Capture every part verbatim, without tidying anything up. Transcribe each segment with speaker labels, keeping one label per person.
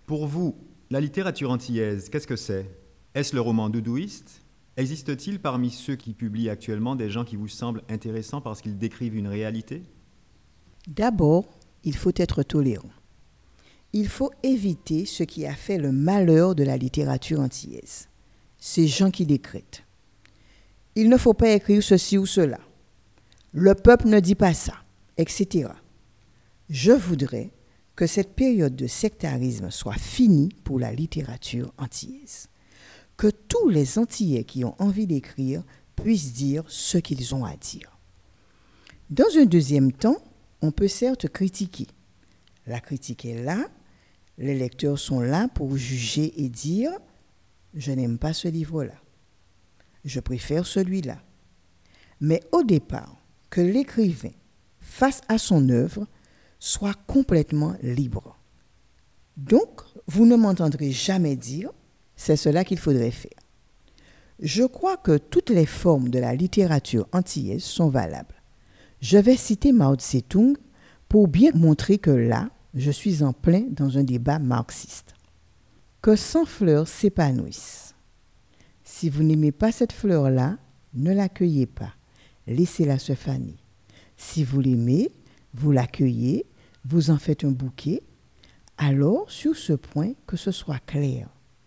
Speaker 1: Pour vous, la littérature antillaise, qu'est-ce que c'est ? Est-ce le roman doudouiste ? Existe-t-il parmi ceux qui publient actuellement des gens qui vous semblent intéressants parce qu'ils décrivent une réalité ?
Speaker 2: D'abord, il faut être tolérant. Il faut éviter ce qui a fait le malheur de la littérature antillaise. Ces gens qui décrètent. Il ne faut pas écrire ceci ou cela. Le peuple ne dit pas ça, et cetera. Je voudrais que cette période de sectarisme soit finie pour la littérature antillaise. Que tous les Antillais qui ont envie d'écrire puissent dire ce qu'ils ont à dire. Dans un deuxième temps, on peut certes critiquer. La critique est là, les lecteurs sont là pour juger et dire « je n'aime pas ce livre-là, je préfère celui-là ». Mais au départ, que l'écrivain, face à son œuvre, soit complètement libre. Donc, vous ne m'entendrez jamais dire « c'est cela qu'il faudrait faire ». Je crois que toutes les formes de la littérature antillaise sont valables. Je vais citer Mao Tse-tung pour bien montrer que là, je suis en plein dans un débat marxiste. Que cent fleurs s'épanouissent. Si vous n'aimez pas cette fleur-là, ne l'accueillez pas. Laissez-la se faner. Si vous l'aimez, vous l'accueillez, vous en faites un bouquet. Alors, sur ce point, que ce soit clair.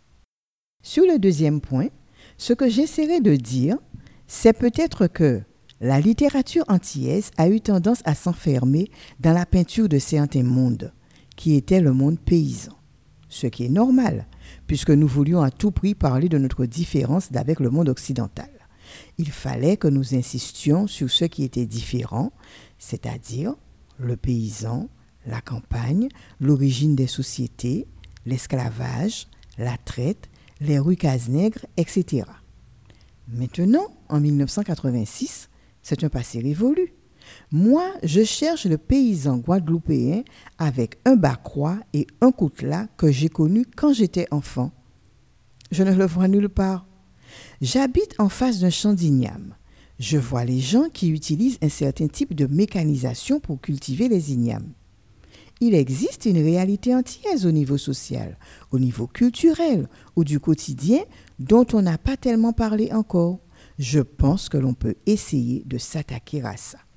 Speaker 2: Sur le deuxième point, ce que j'essaierai de dire, c'est peut-être que la littérature antillaise a eu tendance à s'enfermer dans la peinture de certains mondes, qui était le monde paysan. Ce qui est normal, puisque nous voulions à tout prix parler de notre différence d'avec le monde occidental. Il fallait que nous insistions sur ce qui était différent, c'est-à-dire le paysan, la campagne, l'origine des sociétés, l'esclavage, la traite, les rues casse-nègres, et cetera. Maintenant, en dix-neuf cent quatre-vingt-six, c'est un passé révolu. Moi, je cherche le paysan guadeloupéen avec un bas-croix et un coutelas que j'ai connu quand j'étais enfant. Je ne le vois nulle part. J'habite en face d'un champ d'ignames. Je vois les gens qui utilisent un certain type de mécanisation pour cultiver les ignames. Il existe une réalité antillaise au niveau social, au niveau culturel ou du quotidien dont on n'a pas tellement parlé encore. Je pense que l'on peut essayer de s'attaquer à ça.